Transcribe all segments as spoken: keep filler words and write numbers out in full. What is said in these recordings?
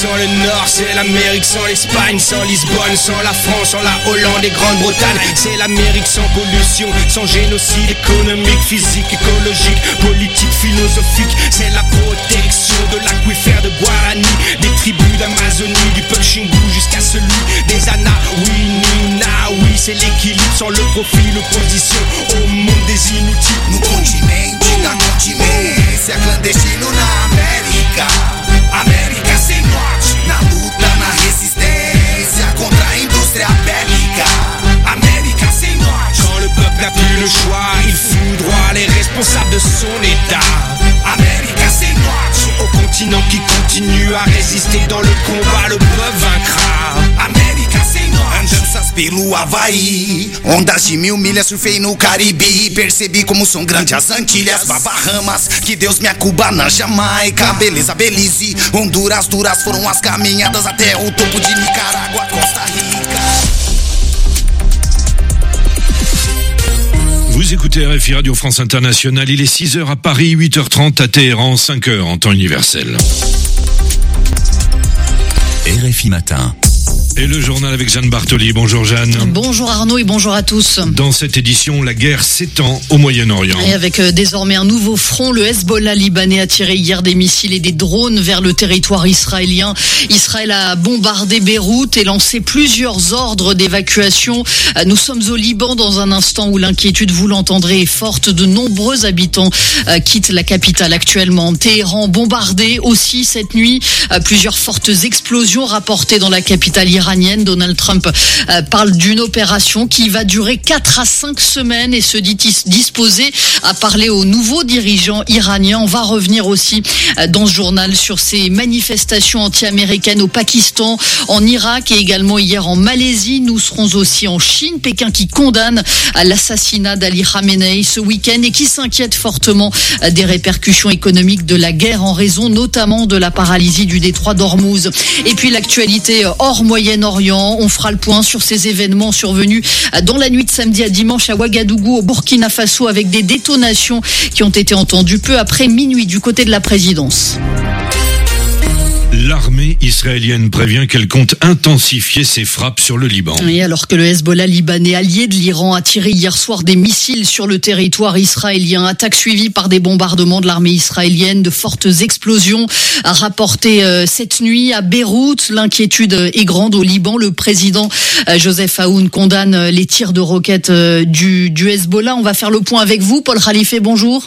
sans le Nord, c'est l'Amérique sans l'Espagne, sans Lisbonne, sans la France, sans la Hollande et Grande-Bretagne. C'est l'Amérique sans pollution, sans génocide économique, physique, écologique, politique, philosophique. C'est la protection de l'aquifère de Guarani, des tribus d'Amazonie, du Peuchingu jusqu'à celui des Anawini. C'est l'équilibre sans le profit, l'opposition au monde des inutiles. No continente da continência, clandestino na América. América sem norte, na luta, na resistência contra a indústria bélica. América sem norte. Quand le peuple n'a plus le choix, il foudroie les responsables de son état. América sem norte. Au continent qui continue à résister dans le combat, le peuple vaincra. América sem norte. Andanças pelo Havaí, ondas de mil milhas, surfei no Caribe. Percebi como são grandes as Antilhas, Bahamas, que Deus me acuba na Jamaica. Beleza, Belize, Honduras, duras foram as caminhadas até o topo de Nicarágua, Costa Rica. Vous écoutez R F I Radio France Internationale, il est six heures à Paris, huit heures trente à Téhéran, cinq heures en temps universel. R F I Matin. Et le journal avec Jeanne Bartoli. Bonjour Jeanne. Bonjour Arnaud et bonjour à tous. Dans cette édition, la guerre s'étend au Moyen-Orient. Et avec euh, désormais un nouveau front, le Hezbollah libanais a tiré hier des missiles et des drones vers le territoire israélien. Israël a bombardé Beyrouth et lancé plusieurs ordres d'évacuation. Euh, nous sommes au Liban dans un instant où l'inquiétude, vous l'entendrez, est forte. De nombreux habitants euh, quittent la capitale actuellement. Téhéran bombardé aussi cette nuit. Euh, plusieurs fortes explosions rapportées dans la capitale iranienne. Donald Trump euh, parle d'une opération qui va durer quatre à cinq semaines et se dit disposé à parler aux nouveaux dirigeants iraniens. On va revenir aussi euh, dans ce journal sur ces manifestations anti-américaines au Pakistan, en Irak et également hier en Malaisie. Nous serons aussi en Chine, Pékin qui condamne euh, l'assassinat d'Ali Khamenei ce week-end et qui s'inquiète fortement euh, des répercussions économiques de la guerre en raison notamment de la paralysie du détroit d'Ormuz. Et puis l'actualité euh, hors Moyen-Orient. On fera le point sur ces événements survenus dans la nuit de samedi à dimanche à Ouagadougou, au Burkina Faso, avec des détonations qui ont été entendues peu après minuit du côté de la présidence. L'armée israélienne prévient qu'elle compte intensifier ses frappes sur le Liban. Et alors que le Hezbollah libanais, allié de l'Iran, a tiré hier soir des missiles sur le territoire israélien, attaque suivie par des bombardements de l'armée israélienne, de fortes explosions rapportées euh, cette nuit à Beyrouth. L'inquiétude est grande au Liban. Le président euh, Joseph Aoun condamne les tirs de roquettes euh, du, du Hezbollah. On va faire le point avec vous. Paul Khalife, bonjour.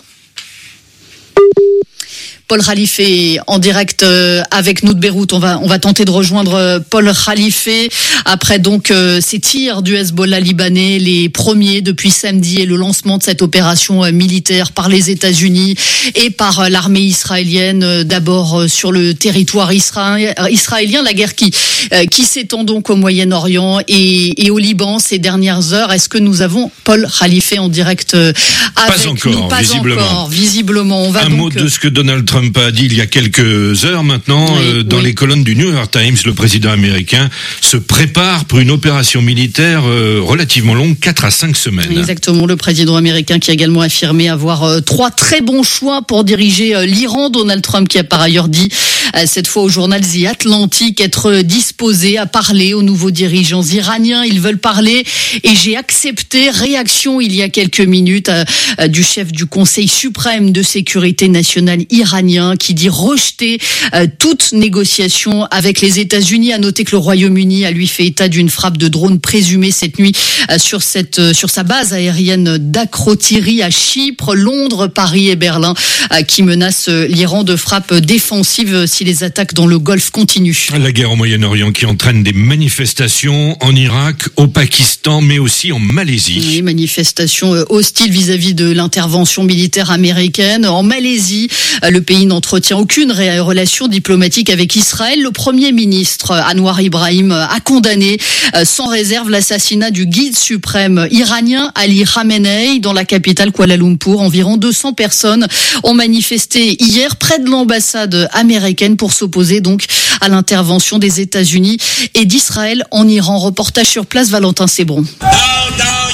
Paul Khalife est en direct avec nous de Beyrouth. On va, on va tenter de rejoindre Paul Khalife après donc ces tirs du Hezbollah libanais, les premiers depuis samedi et le lancement de cette opération militaire par les États-Unis et par l'armée israélienne, d'abord sur le territoire israélien. La guerre qui, qui s'étend donc au Moyen-Orient et, et au Liban ces dernières heures. Est-ce que nous avons Paul Khalife en direct avec Pas encore, nous Pas visiblement. encore, visiblement. On va Un donc... mot de ce que Donald Trump Trump a dit il y a quelques heures maintenant, oui, euh, dans oui. les colonnes du New York Times, le président américain se prépare pour une opération militaire euh, relativement longue, quatre à cinq semaines. Exactement, le président américain qui a également affirmé avoir euh, trois très bons choix pour diriger euh, l'Iran. Donald Trump qui a par ailleurs dit, euh, cette fois au journal The Atlantic, être disposé à parler aux nouveaux dirigeants iraniens. Ils veulent parler et j'ai accepté. Réaction il y a quelques minutes euh, euh, du chef du Conseil suprême de sécurité nationale iranien qui dit rejeter euh, toute négociation avec les États-Unis. À noter que le Royaume-Uni a lui fait état d'une frappe de drone présumée cette nuit euh, sur cette euh, sur sa base aérienne d'Akrotiri à Chypre. Londres, Paris et Berlin euh, qui menacent euh, l'Iran de frappes défensives euh, si les attaques dans le Golfe continuent. La guerre au Moyen-Orient qui entraîne des manifestations en Irak, au Pakistan, mais aussi en Malaisie. Oui, manifestations euh, hostiles vis-à-vis de l'intervention militaire américaine. En Malaisie, euh, le pays n'entretient aucune relation diplomatique avec Israël. Le Premier ministre Anwar Ibrahim a condamné sans réserve l'assassinat du guide suprême iranien Ali Khamenei dans la capitale Kuala Lumpur. Environ deux cents personnes ont manifesté hier près de l'ambassade américaine pour s'opposer donc à l'intervention des États-Unis et d'Israël en Iran. Reportage sur place, Valentin Sébron. No, no,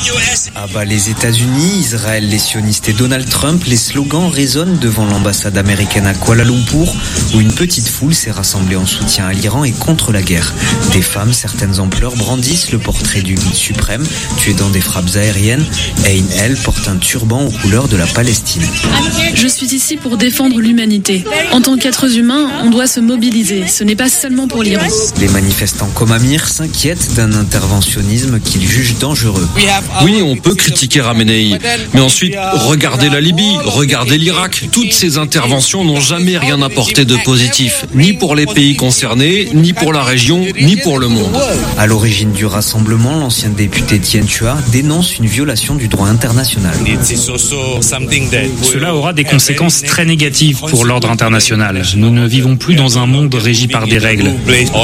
Ah bah les États-Unis, Israël, les sionistes et Donald Trump, les slogans résonnent devant l'ambassade américaine à Kuala Lumpur, où une petite foule s'est rassemblée en soutien à l'Iran et contre la guerre. Des femmes, certaines en pleurs, brandissent le portrait du guide suprême, tué dans des frappes aériennes. Ain El porte un turban aux couleurs de la Palestine. Je suis ici pour défendre l'humanité. En tant qu'êtres humains, on doit se mobiliser. Ce n'est pas seulement pour l'Iran. Les manifestants comme Amir s'inquiètent d'un interventionnisme qu'ils jugent dangereux. Oui, on peut critiquer Khamenei, mais ensuite, regardez la Libye, regardez l'Irak. Toutes ces interventions n'ont jamais rien apporté de positif, ni pour les pays concernés, ni pour la région, ni pour le monde. À l'origine du rassemblement, l'ancien député Tien Chua dénonce une violation du droit international. Cela aura des conséquences très négatives pour l'ordre international. Nous ne vivons plus dans un monde régi par des règles.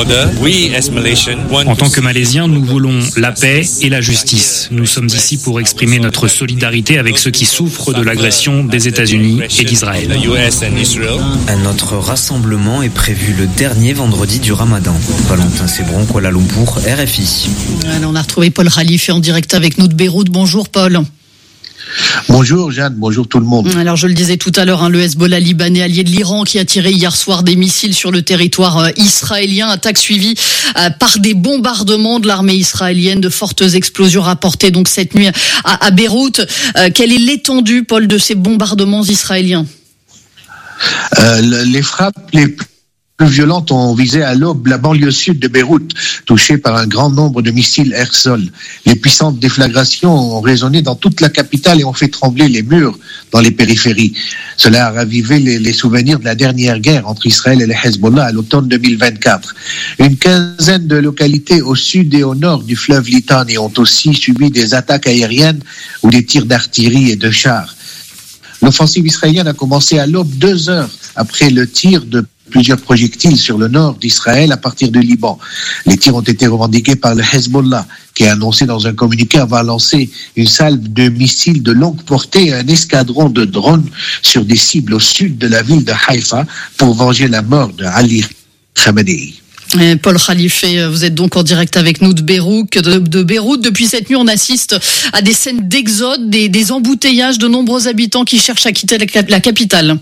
En tant que Malaisiens, nous voulons la paix et la justice. Nous sommes ici pour exprimer notre solidarité avec ceux qui souffrent de l'agression des États-Unis et d'Israël. Un autre rassemblement est prévu le dernier vendredi du Ramadan. Valentin Sébron, Kuala Lumpur, R F I. Alors, on a retrouvé Paul Khalife en direct avec nous de Beyrouth. Bonjour Paul. Bonjour Jeanne, bonjour tout le monde. Alors je le disais tout à l'heure, hein, le Hezbollah libanais allié de l'Iran qui a tiré hier soir des missiles sur le territoire euh, israélien, attaque suivie euh, par des bombardements de l'armée israélienne, de fortes explosions rapportées donc cette nuit à, à Beyrouth. Euh, quelle est l'étendue, Paul, de ces bombardements israéliens ? euh, Les frappes les plus violentes ont visé à l'aube la banlieue sud de Beyrouth, touchée par un grand nombre de missiles air-sol. Les puissantes déflagrations ont résonné dans toute la capitale et ont fait trembler les murs dans les périphéries. Cela a ravivé les, les souvenirs de la dernière guerre entre Israël et le Hezbollah à l'automne deux mille vingt-quatre. Une quinzaine de localités au sud et au nord du fleuve Litani ont aussi subi des attaques aériennes ou des tirs d'artillerie et de chars. L'offensive israélienne a commencé à l'aube, deux heures après le tir de plusieurs projectiles sur le nord d'Israël à partir du Liban. Les tirs ont été revendiqués par le Hezbollah, qui a annoncé dans un communiqué avoir lancé une salve de missiles de longue portée et un escadron de drones sur des cibles au sud de la ville de Haïfa pour venger la mort de Ali Khamenei. Paul Khalife, vous êtes donc en direct avec nous de Beyrouth. De, de Beyrouth. Depuis cette nuit, on assiste à des scènes d'exode, des, des embouteillages, de nombreux habitants qui cherchent à quitter la, la capitale.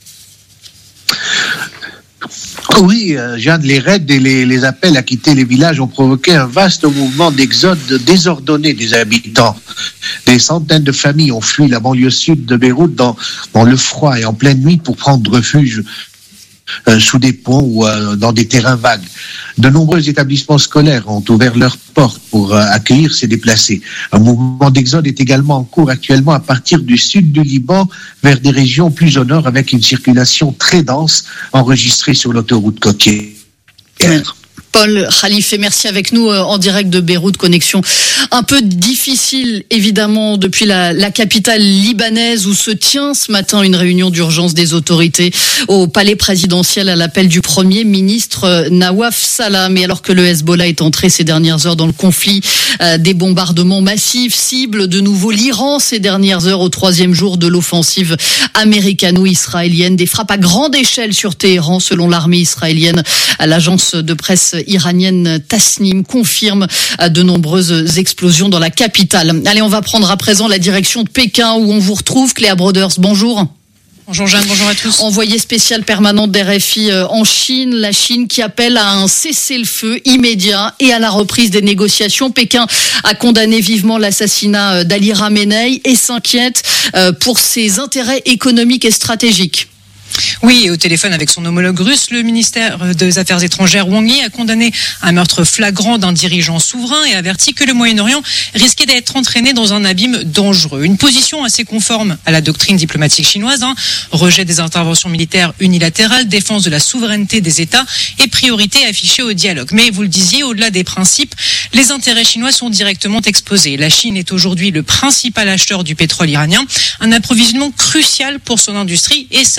Oui, Jeanne, les raids et les, les appels à quitter les villages ont provoqué un vaste mouvement d'exode désordonné des habitants. Des centaines de familles ont fui la banlieue sud de Beyrouth dans, dans le froid et en pleine nuit pour prendre refuge euh, sous des ponts ou euh, dans des terrains vagues. De nombreux établissements scolaires ont ouvert leurs portes pour euh, accueillir ces déplacés. Un mouvement d'exode est également en cours actuellement à partir du sud du Liban vers des régions plus au nord avec une circulation très dense enregistrée sur l'autoroute côtière. Ouais. Paul Khalife, merci avec nous en direct de Beyrouth. Connexion un peu difficile, évidemment, depuis la, la capitale libanaise où se tient ce matin une réunion d'urgence des autorités au palais présidentiel à l'appel du Premier ministre Nawaf Salam. Et alors que le Hezbollah est entré ces dernières heures dans le conflit, euh, des bombardements massifs ciblent de nouveau l'Iran ces dernières heures au troisième jour de l'offensive américano-israélienne. Des frappes à grande échelle sur Téhéran selon l'armée israélienne. L'agence de presse iranienne Tasnim confirme de nombreuses explosions dans la capitale. Allez, on va prendre à présent la direction de Pékin où on vous retrouve. Cléa Broders, bonjour. Bonjour Jeanne, bonjour à tous. Envoyée spéciale permanente d'R F I en Chine, la Chine qui appelle à un cessez-le-feu immédiat et à la reprise des négociations. Pékin a condamné vivement l'assassinat d'Ali Khamenei et s'inquiète pour ses intérêts économiques et stratégiques. Oui, et au téléphone avec son homologue russe, le ministère des Affaires étrangères Wang Yi a condamné un meurtre flagrant d'un dirigeant souverain et averti que le Moyen-Orient risquait d'être entraîné dans un abîme dangereux. Une position assez conforme à la doctrine diplomatique chinoise, hein. Rejet des interventions militaires unilatérales, défense de la souveraineté des États et priorité affichée au dialogue. Mais vous le disiez, au-delà des principes, les intérêts chinois sont directement exposés. La Chine est aujourd'hui le principal acheteur du pétrole iranien, un approvisionnement crucial pour son industrie et ses raffineries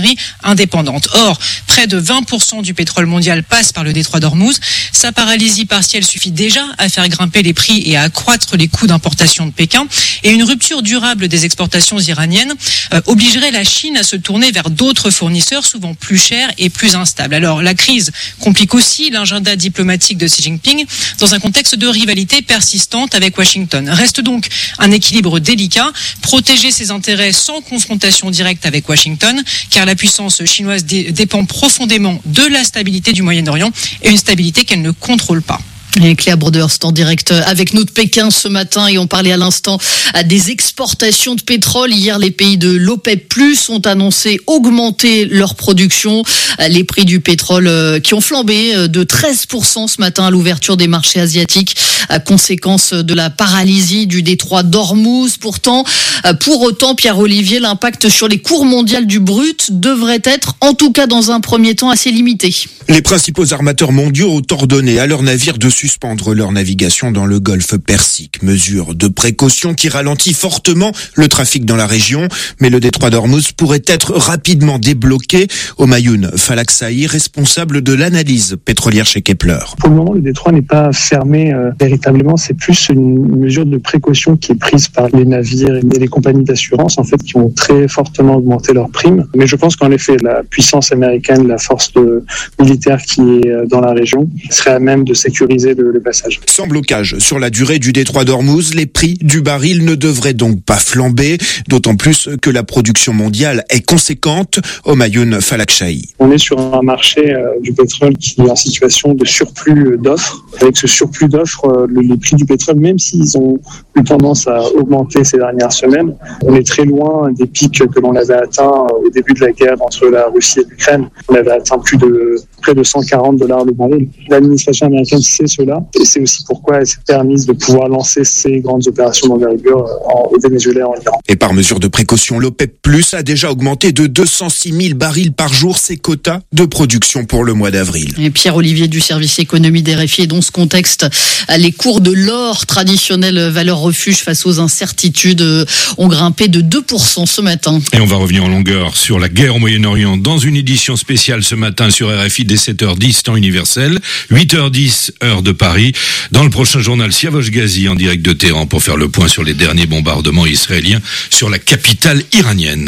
raffineries indépendantes. Or, près de vingt pour cent du pétrole mondial passe par le détroit d'Ormuz. Sa paralysie partielle suffit déjà à faire grimper les prix et à accroître les coûts d'importation de Pékin. Et une rupture durable des exportations iraniennes euh, obligerait la Chine à se tourner vers d'autres fournisseurs, souvent plus chers et plus instables. Alors, la crise complique aussi l'agenda diplomatique de Xi Jinping dans un contexte de rivalité persistante avec Washington. Reste donc un équilibre délicat, protéger ses intérêts sans confrontation directe avec Washington, car la puissance chinoise dé- dépend profondément de la stabilité du Moyen-Orient et une stabilité qu'elle ne contrôle pas. Et Claire Broderst en direct avec nous de Pékin ce matin, et on parlait à l'instant des exportations de pétrole. Hier, les pays de l'OPEP plus, ont annoncé augmenter leur production. Les prix du pétrole qui ont flambé de treize pour cent ce matin à l'ouverture des marchés asiatiques, à conséquence de la paralysie du détroit d'Ormuz. Pourtant, pour autant, Pierre-Olivier, l'impact sur les cours mondiales du brut devrait être, en tout cas dans un premier temps, assez limité. Les principaux armateurs mondiaux ont ordonné à leurs navires de suspendre leur navigation dans le golfe Persique. Mesure de précaution qui ralentit fortement le trafic dans la région, mais le détroit d'Ormuz pourrait être rapidement débloqué. Omayoun Falaksaï, responsable de l'analyse pétrolière chez Kepler. Pour le moment, le détroit n'est pas fermé euh, véritablement. C'est plus une mesure de précaution qui est prise par les navires et les compagnies d'assurance, en fait, qui ont très fortement augmenté leurs primes. Mais je pense qu'en effet, la puissance américaine, la force de, militaire qui est dans la région, serait à même de sécuriser Le, le passage. Sans blocage sur la durée du détroit d'Ormuz, les prix du baril ne devraient donc pas flamber, d'autant plus que la production mondiale est conséquente. Omayoun Falaksaï. On est sur un marché euh, du pétrole qui est en situation de surplus d'offres. Avec ce surplus d'offres, euh, le, les prix du pétrole, même s'ils ont eu tendance à augmenter ces dernières semaines, on est très loin des pics que l'on avait atteints au début de la guerre entre la Russie et l'Ukraine. On avait atteint plus de près de cent quarante dollars le baril. L'administration américaine sait cela, et c'est aussi pourquoi elle s'est permise de pouvoir lancer ces grandes opérations d'envergure au Venezuela et en Iran. Et par mesure de précaution, l'OPEP plus, a déjà augmenté de deux cent six mille barils par jour ses quotas de production pour le mois d'avril. Et Pierre-Olivier du service économie d'R F I, et dans ce contexte, les cours de l'or, traditionnelle valeur refuge face aux incertitudes, ont grimpé de deux pour cent ce matin. Et on va revenir en longueur sur la guerre au Moyen-Orient dans une édition spéciale ce matin sur R F I dès sept heures dix temps universel, huit heures dix heure de Paris. Dans le prochain journal, Siavosh Ghazi en direct de Téhéran pour faire le point sur les derniers bombardements israéliens sur la capitale iranienne.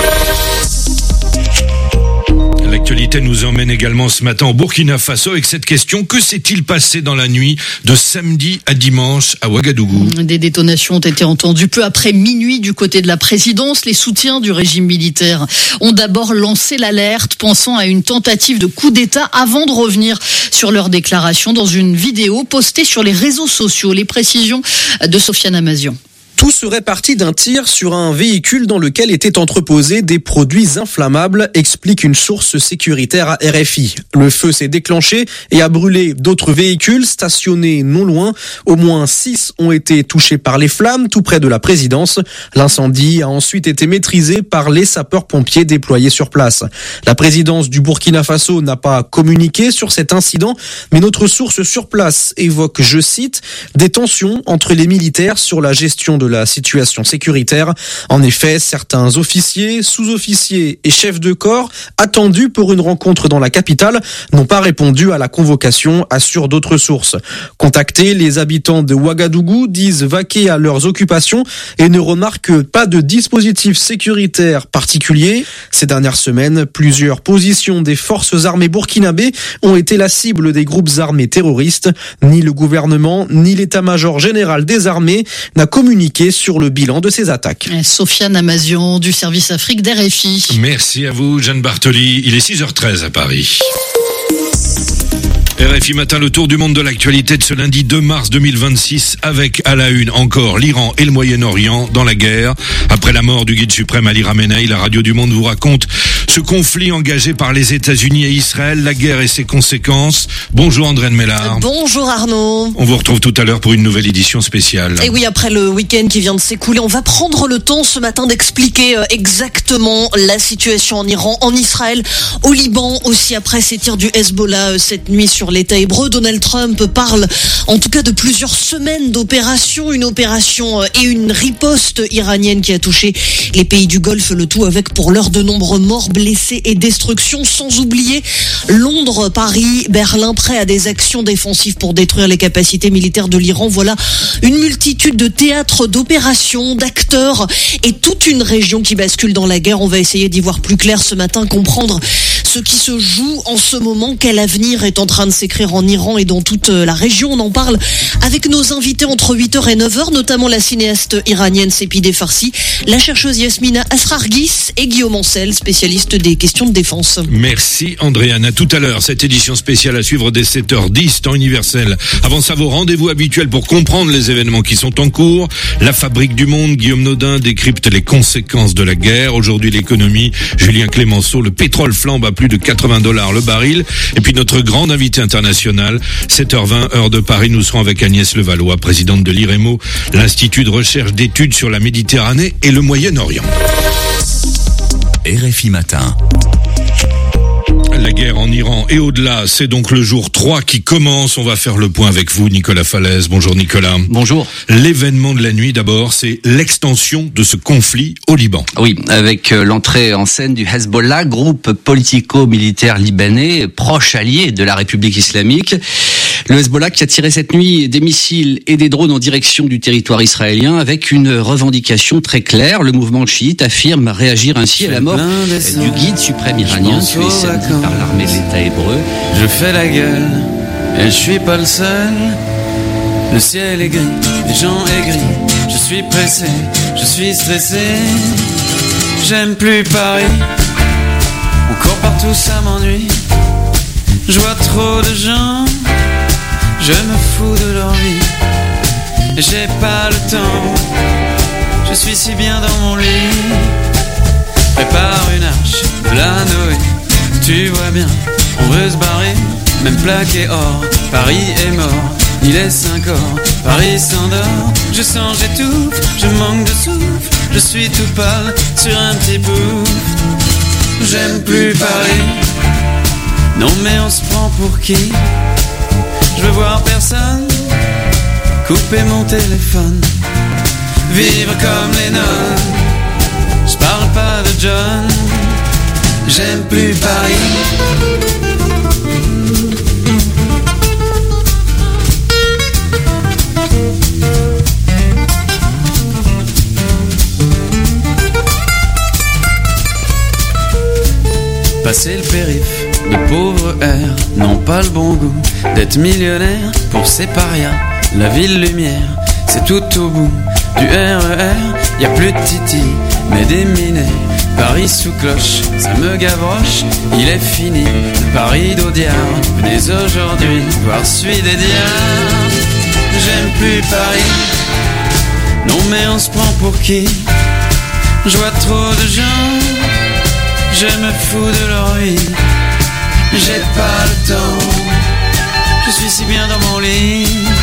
L'actualité nous emmène également ce matin au Burkina Faso avec cette question: que s'est-il passé dans la nuit de samedi à dimanche à Ouagadougou? Des détonations ont été entendues peu après minuit du côté de la présidence. Les soutiens du régime militaire ont d'abord lancé l'alerte, pensant à une tentative de coup d'État avant de revenir sur leur déclaration dans une vidéo postée sur les réseaux sociaux. Les précisions de Sofiane Amazian. Tout serait parti d'un tir sur un véhicule dans lequel étaient entreposés des produits inflammables, explique une source sécuritaire à R F I. Le feu s'est déclenché et a brûlé d'autres véhicules stationnés non loin. Au moins six ont été touchés par les flammes, tout près de la présidence. L'incendie a ensuite été maîtrisé par les sapeurs-pompiers déployés sur place. La présidence du Burkina Faso n'a pas communiqué sur cet incident, mais notre source sur place évoque, je cite, des tensions entre les militaires sur la gestion de la situation sécuritaire. En effet, certains officiers, sous-officiers et chefs de corps attendus pour une rencontre dans la capitale n'ont pas répondu à la convocation, assurent d'autres sources. Contactés, les habitants de Ouagadougou disent vaquer à leurs occupations et ne remarquent pas de dispositif sécuritaire particulier. Ces dernières semaines, plusieurs positions des forces armées burkinabées ont été la cible des groupes armés terroristes. Ni le gouvernement, ni l'état-major général des armées n'a communiqué sur le bilan de ces attaques. Sofiane Amazian du service Afrique d'R F I. Merci à vous, Jeanne Bartoli. Il est six heures treize à Paris. R F I Matin, le tour du monde de l'actualité de ce lundi deux mars deux mille vingt-six, avec à la une encore l'Iran et le Moyen-Orient dans la guerre. Après la mort du guide suprême Ali Khamenei, la radio du Monde vous raconte ce conflit engagé par les États-Unis et Israël, la guerre et ses conséquences. Bonjour André Mellard. Bonjour Arnaud. On vous retrouve tout à l'heure pour une nouvelle édition spéciale. Et oui, après le week-end qui vient de s'écouler, on va prendre le temps ce matin d'expliquer exactement la situation en Iran, en Israël, au Liban, aussi après ces tirs du Hezbollah cette nuit sur sur l'État hébreu. Donald Trump parle en tout cas de plusieurs semaines d'opérations, une opération et une riposte iranienne qui a touché les pays du Golfe, le tout avec pour l'heure de nombreux morts, blessés et destruction, sans oublier Londres, Paris, Berlin, prêts à des actions défensives pour détruire les capacités militaires de l'Iran. Voilà une multitude de théâtres d'opérations, d'acteurs et toute une région qui bascule dans la guerre. On va essayer d'y voir plus clair ce matin, comprendre ce qui se joue en ce moment, quel avenir est en train de s'écrire en Iran et dans toute la région. On en parle avec nos invités entre huit heures et neuf heures, notamment la cinéaste iranienne Sepideh Farsi, la chercheuse Yasmina Asrargis et Guillaume Ancel, spécialiste des questions de défense. Merci Andréane. À tout à l'heure, cette édition spéciale à suivre dès sept heures dix, temps universel. Avant ça, vos rendez-vous habituels pour comprendre les événements qui sont en cours. La Fabrique du Monde, Guillaume Nodin décrypte les conséquences de la guerre. Aujourd'hui, l'économie, Julien Clémenceau, le pétrole flambe à plus de quatre-vingts dollars le baril. Et puis notre grande invitée internationale, sept heures vingt, heure de Paris, nous serons avec Agnès Levallois, présidente de l'I R E M O, l'Institut de recherche d'études sur la Méditerranée et le Moyen-Orient. R F I Matin. La guerre en Iran et au-delà, c'est donc le jour trois qui commence. On va faire le point avec vous, Nicolas Falaise. Bonjour Nicolas. Bonjour. L'événement de la nuit d'abord, c'est l'extension de ce conflit au Liban. Oui, avec l'entrée en scène du Hezbollah, groupe politico-militaire libanais, proche allié de la République islamique. Le Hezbollah qui a tiré cette nuit des missiles et des drones en direction du territoire israélien avec une revendication très claire. Le mouvement chiite affirme réagir ainsi à la mort du guide suprême iranien tué samedi par l'armée de l'État hébreu. Je fais la gueule et je suis pas le seul. Le ciel est gris, les gens aigris. Je suis pressé, je suis stressé. J'aime plus Paris. Encore partout ça m'ennuie. Je vois trop de gens. Je me fous de leur vie. J'ai pas le temps. Je suis si bien dans mon lit. Prépare une arche de la Noé. Tu vois bien, on veut se barrer. Même plaqué or, Paris est mort. Il est cinq heures, Paris s'endort. Je sens, j'étouffe, je manque de souffle. Je suis tout pâle sur un petit bout. J'aime plus Paris. Non mais on se prend pour qui? Je veux voir personne. Couper mon téléphone. Vivre comme les nonnes. Je parle pas de John. J'aime plus Paris. Passer le périph', de pauvres airs n'ont pas le bon goût d'être millionnaire pour ces parias. La ville lumière, c'est tout au bout du R E R. Y a plus de titi, mais des minets. Paris sous cloche, ça me gavroche. Il est fini, le Paris d'Audiard. Venez aujourd'hui voir celui des diards. J'aime plus Paris. Non mais on se prend pour qui? Je vois trop de gens. Je me fous de leur vie. J'ai pas le temps. Je suis si bien dans mon lit.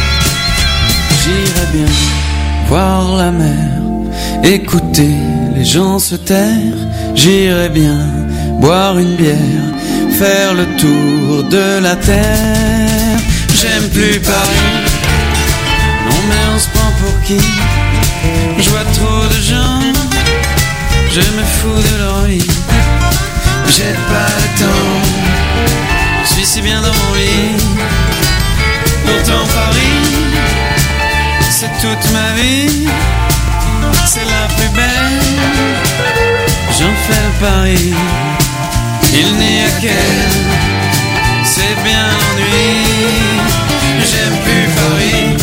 J'irais bien voir la mer, écouter les gens se taire. J'irais bien boire une bière, faire le tour de la terre. J'aime plus Paris. Non mais on se prend pour qui? Je vois trop de gens. Je me fous de leur vie. J'ai pas le temps. Je suis si bien dans mon lit. Pourtant Paris, c'est toute ma vie. C'est la plus belle. J'en fais le pari. Il n'y a qu'elle. C'est bien l'ennui. J'aime plus Paris.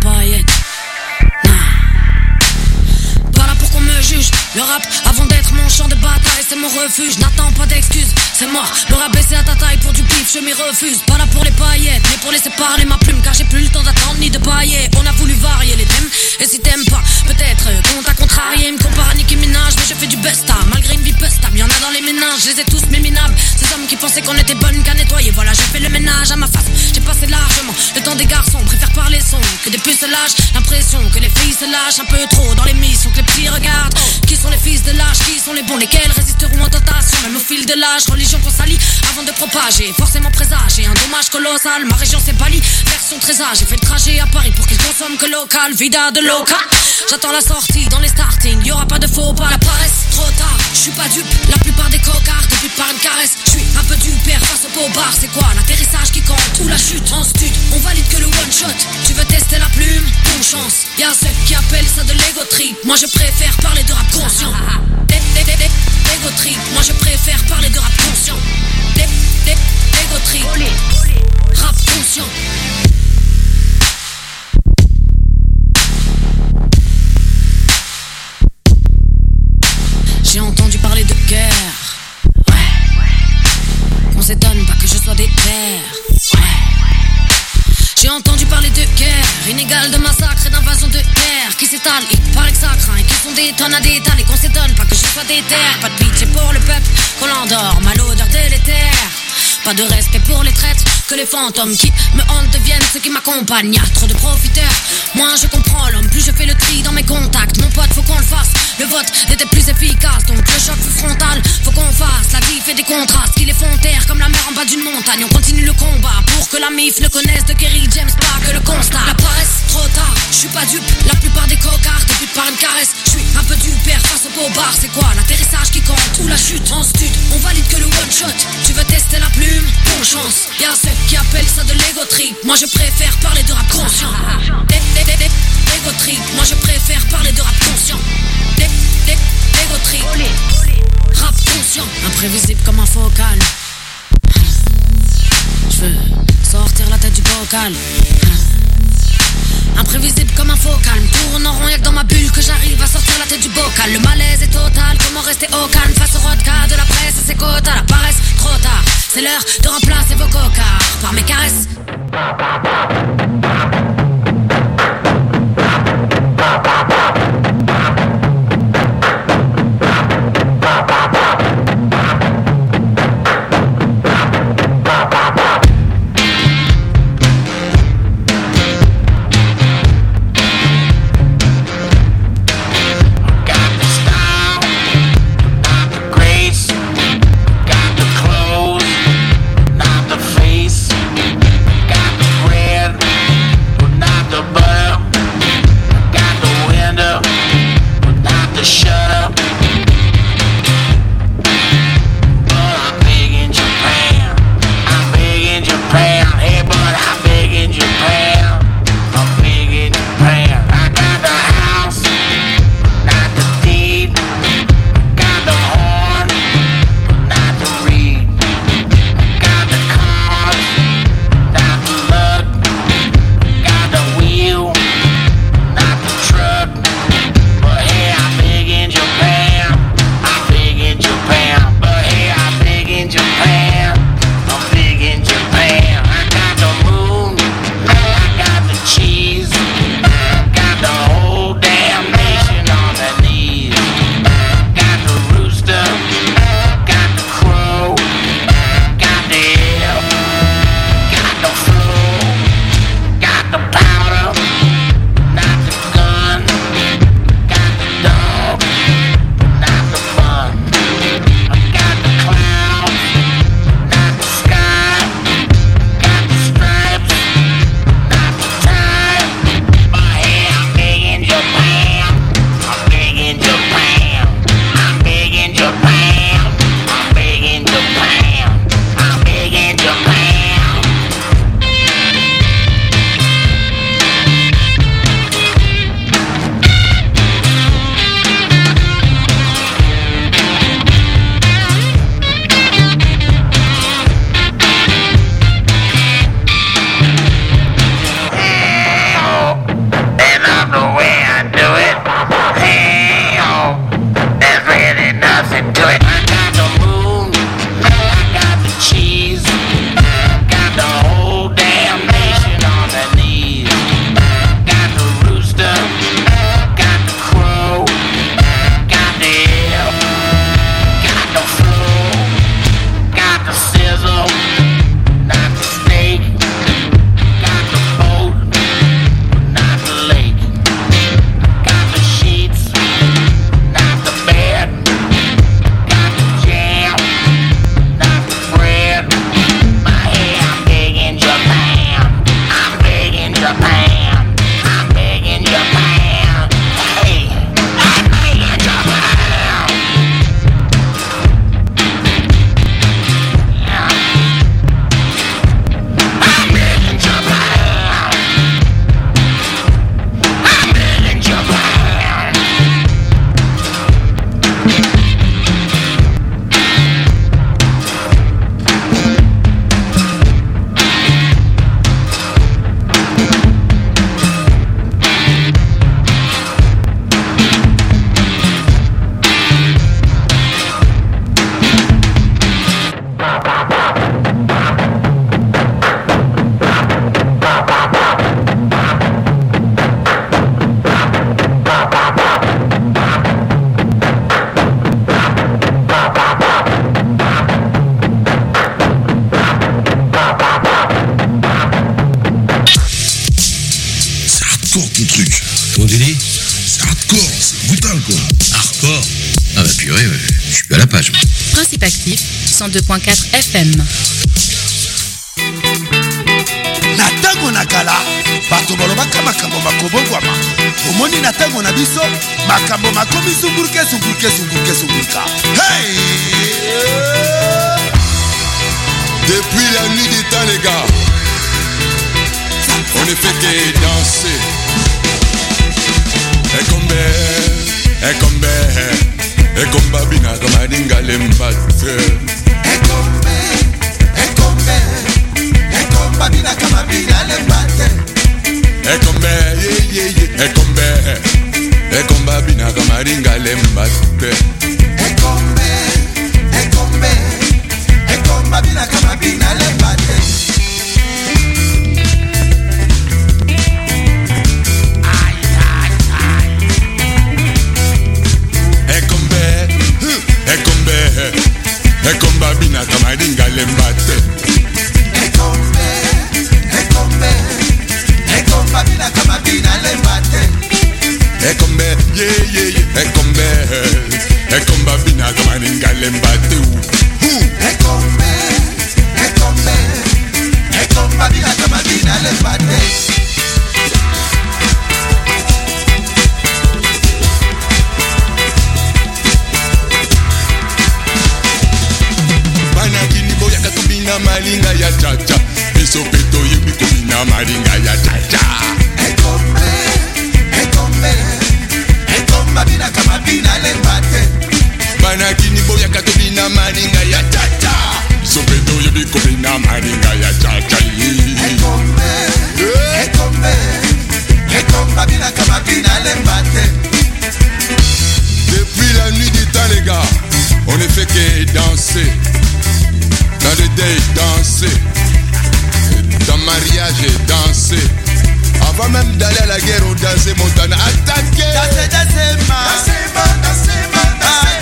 Le rap avant d'être mon champ de bataille, c'est mon refuge, n'attends pas d'excuses, c'est mort. Me rabaisser à ta taille pour du pif, je m'y refuse. Pas là pour les paillettes, mais pour laisser parler ma plume, car j'ai plus le temps d'attendre ni de pailler. On a voulu varier les thèmes, et si t'aimes pas, peut-être qu'on t'a contrarié. Me compare à Nicki Minaj, mais je fais du busta, malgré une vie peu stable. Y'en a dans les ménages, je les ai tous méminables. Ces hommes qui pensaient qu'on était bonnes qu'à nettoyer, voilà, j'ai fait le ménage à ma face. J'ai passé largement le temps des garçons, préfère parler son que des puces lâches. L'impression que les filles se lâchent un peu trop dans les missions, que les petits regardent. Qui sont les fils de l'âge, qui sont les bons, lesquels résisteront en tentation, même au fil de l'âge. Religion qu'on salit avant de propager, forcément présager un dommage colossal. Ma région c'est Bali, version très âge. J'ai fait le trajet à Paris pour qu'ils consomment que local, vida de local. J'attends la sortie dans les starting, y'aura pas de faux pas. La paresse, trop tard, je suis pas dupe. La plupart des cocards te butent par une caresse. Je suis un peu du père face au beau bar. C'est quoi l'atterrissage qui compte ou la chute en stud? On valide que le one shot. Tu veux tester la plume? Bonne chance. Y'a ceux qui appellent ça de l'ego trip. Moi je préfère parler de rap conscient. Ego trip. Moi je préfère parler de rap conscient. Ego trip. Rap conscient. J'ai entendu parler de guerre. Ouais. On s'étonne pas que je sois des terres. Ouais. J'ai entendu parler de guerre, inégale de massacre et d'invasion de terre qui s'étale, il paraît que ça craint, et qui sont des tonnes à détaler, et qu'on s'étonne pas que je sois des terres. Pas de pitié pour le peuple, qu'on l'endort, mal odeur délétère. Pas de respect pour les traîtres, que les fantômes qui me hantent deviennent ceux qui m'accompagnent. Y'a trop de profiteurs, moi je comprends l'homme, plus je fais le tri dans mes contacts. Mon pote, faut qu'on le fasse, le vote était plus efficace, donc le choc fut frontal. Faut qu'on fasse, la vie fait des contrastes qui les font taire comme la mer en bas d'une montagne. On continue le combat pour que la M I F ne connaisse de Kerry James, pas que le constat. La paresse, trop tard, je suis pas dupe, la plupart des cocards te butent par une caresse. Je suis un peu du père face au beau bar, c'est quoi l'atterrissage qui compte ou la chute en stud? On valide que le one shot, tu veux tester la plume? Bonne chance, y'a ceux qui appellent ça de l'ego trip. Moi je préfère parler de rap conscient. Ego trip, moi je préfère parler de rap conscient. Ego trip, rap conscient. Imprévisible comme un focal. Je veux sortir la tête du bocal. Imprévisible comme un focal, tourne en rond, y'a que dans ma bulle que j'arrive à sortir la tête du bocal. Le malaise est total, comment rester au calme face au rodka de la presse et ses quotas. La paresse, trop tard, c'est l'heure de remplacer vos cocards par mes caresses. Got the clothes, not the face. Got the bread. je suis à la page. Principe actif, cent deux virgule quatre F M. Na tango na kala bato balobaka makambo makobongwama omoni na tango na biso makambo makomi zungurke zungurke zungurke zungurka. Hey! Depuis la nuit des temps les gars, on ne fait que danser. Et comme et comme et comme babina comme adinga lembate. Et comme et comme et comme babina comme babina lembate. Et comme yeah yeah yeah. Et comme et comme babina comme adinga lembate. Et comme et comme et comme babina comme babina lembate. Ekomba bina kamaringa lembate. Ekombe, ekombe, ekomba bina kamabina lembate. Ekombe, yeah yeah yeah. Ekombe, ekomba bina kamaringa lembate. Ekombe, ekombe, ekomba bina kamabina lembate. Na malinga ya chacha, isopeto yebi komina malinga ya chacha. Ekombe, ekombe, ekomba bina kama bina lembate. Bana kini boya katobina malinga ya chacha, isopeto yebi komina malinga ya chacha. Ekombe, ekombe, ekomba bina kama bina lembate. Depuis la nuit du temps les gars, on ne fait que danser. Dans le deuil, danser. Dans le mariage, danser. Avant même d'aller à la guerre, on dansait Montana. Attaquer. Danser, danser, ma. Danser, ma, danser, ma, danser.